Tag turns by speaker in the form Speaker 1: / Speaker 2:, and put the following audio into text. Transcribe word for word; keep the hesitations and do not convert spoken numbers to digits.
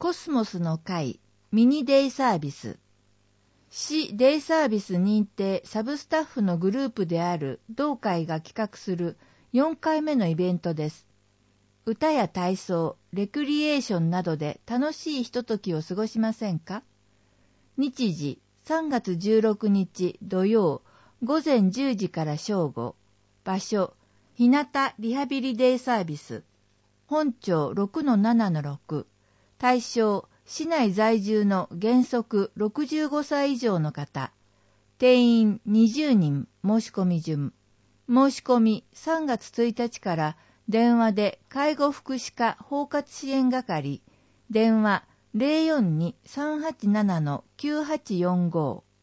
Speaker 1: コスモスの会ミニデイサービス。市デイサービス認定サブスタッフのグループである同会が企画するよんかいめのイベントです。歌や体操、レクリエーションなどで楽しいひとときを過ごしませんか？日時さんがつじゅうろくにち土曜ごぜんじゅうじから正午。場所、ひなたリハビリデイサービス。本町 ろくのななのろく。対象、市内在住の原則ろくじゅうごさい以上の方。定員にじゅうにん申し込み順。申し込みさんがつついたちから電話で介護福祉課包括支援係。電話 ゼロよんに さんはちなな きゅうはちよんご。